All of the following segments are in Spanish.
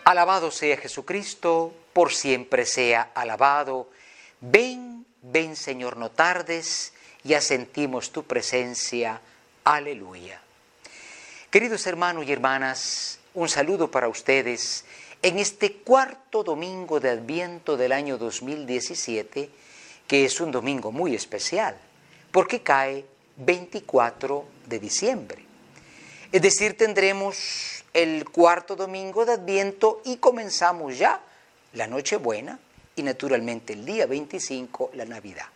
Alabado sea Jesucristo, por siempre sea alabado. Ven, ven Señor, no tardes, ya sentimos tu presencia. Aleluya. Queridos hermanos y hermanas, un saludo para ustedes en este cuarto domingo de Adviento del año 2017, que es un domingo muy especial, porque cae 24 de diciembre. Es decir, tendremos el cuarto domingo de Adviento y comenzamos ya la Nochebuena y naturalmente el día 25 la Navidad.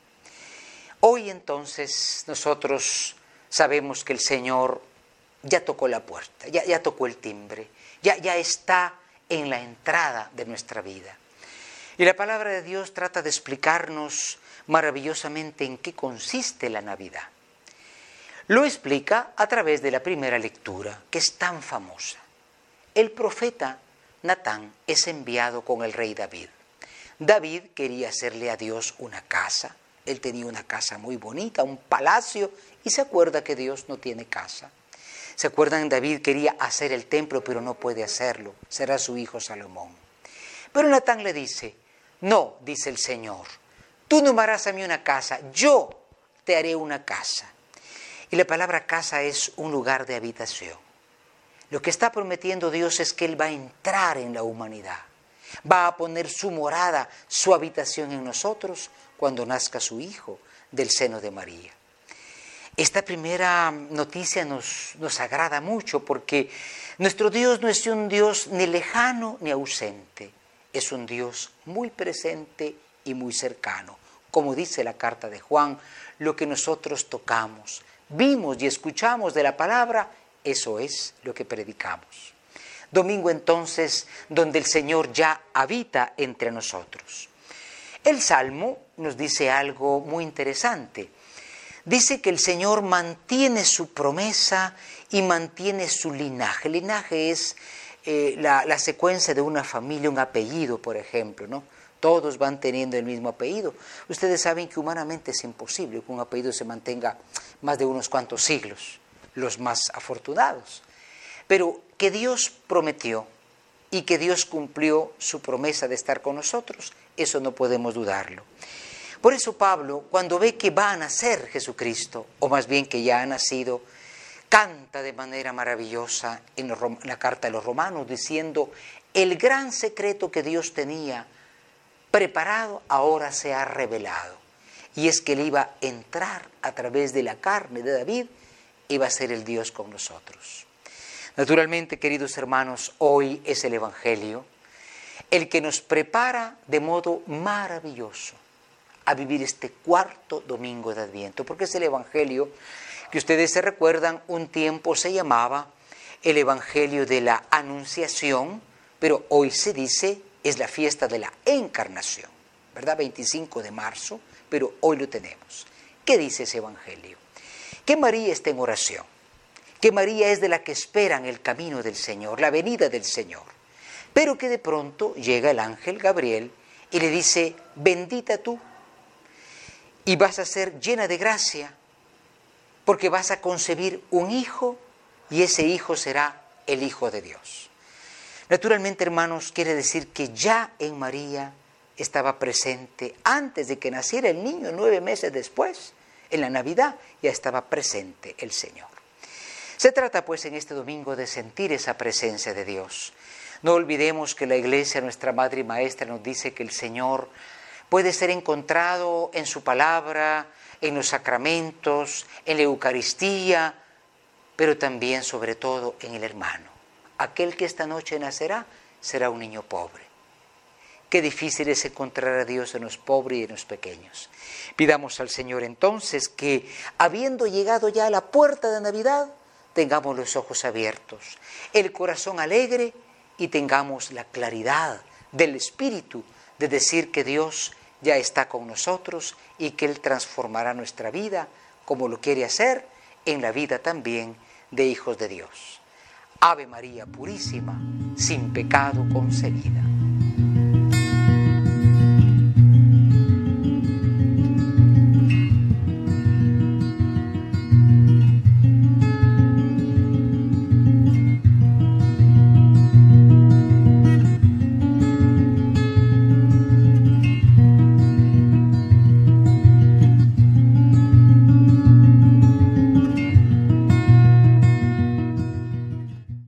Hoy entonces nosotros sabemos que el Señor ya tocó la puerta, ya tocó el timbre, ya está en la entrada de nuestra vida. Y la palabra de Dios trata de explicarnos maravillosamente en qué consiste la Navidad. Lo explica a través de la primera lectura, que es tan famosa. El profeta Natán es enviado con el rey David. David quería hacerle a Dios una casa. Él tenía una casa muy bonita, un palacio, y se acuerda que Dios no tiene casa. ¿Se acuerdan? David quería hacer el templo, pero no puede hacerlo. Será su hijo Salomón. Pero Natán le dice, no, dice el Señor, tú no me harás a mí una casa, yo te haré una casa. Y la palabra casa es un lugar de habitación. Lo que está prometiendo Dios es que Él va a entrar en la humanidad. Va a poner su morada, su habitación en nosotros cuando nazca su Hijo del seno de María. Esta primera noticia nos agrada mucho porque nuestro Dios no es un Dios ni lejano ni ausente. Es un Dios muy presente y muy cercano. Como dice la carta de Juan, lo que nosotros tocamos, vimos y escuchamos de la palabra, eso es lo que predicamos. Domingo entonces donde el Señor ya habita entre nosotros. El Salmo nos dice algo muy interesante. Dice que el Señor mantiene su promesa y mantiene su linaje. El linaje es la secuencia de una familia, un apellido, por ejemplo, ¿no? Todos van teniendo el mismo apellido. Ustedes saben que humanamente es imposible que un apellido se mantenga más de unos cuantos siglos, los más afortunados. Pero que Dios prometió y que Dios cumplió su promesa de estar con nosotros, eso no podemos dudarlo. Por eso Pablo, cuando ve que va a nacer Jesucristo, o más bien que ya ha nacido, canta de manera maravillosa en la carta de los Romanos, diciendo, el gran secreto que Dios tenía preparado ahora se ha revelado. Y es que Él iba a entrar a través de la carne de David, iba a ser el Dios con nosotros. Naturalmente, queridos hermanos, hoy es el Evangelio el que nos prepara de modo maravilloso a vivir este cuarto domingo de Adviento, porque es el Evangelio que ustedes se recuerdan, un tiempo se llamaba el Evangelio de la Anunciación, pero hoy se dice es la fiesta de la Encarnación, ¿verdad? 25 de marzo, pero hoy lo tenemos. ¿Qué dice ese Evangelio? Que María está en oración, que María es de la que esperan el camino del Señor, la venida del Señor, pero que de pronto llega el ángel Gabriel y le dice, bendita tú, y vas a ser llena de gracia, porque vas a concebir un hijo, y ese hijo será el Hijo de Dios. Naturalmente, hermanos, quiere decir que ya en María estaba presente, antes de que naciera el niño, 9 meses después, en la Navidad, ya estaba presente el Señor. Se trata pues en este domingo de sentir esa presencia de Dios. No olvidemos que la Iglesia, nuestra Madre y Maestra, nos dice que el Señor puede ser encontrado en su palabra, en los sacramentos, en la Eucaristía, pero también, sobre todo, en el hermano. Aquel que esta noche nacerá será un niño pobre. Qué difícil es encontrar a Dios en los pobres y en los pequeños. Pidamos al Señor entonces que, habiendo llegado ya a la puerta de Navidad, tengamos los ojos abiertos, el corazón alegre y tengamos la claridad del Espíritu de decir que Dios ya está con nosotros y que Él transformará nuestra vida, como lo quiere hacer, en la vida también de hijos de Dios. Ave María Purísima, sin pecado concebida.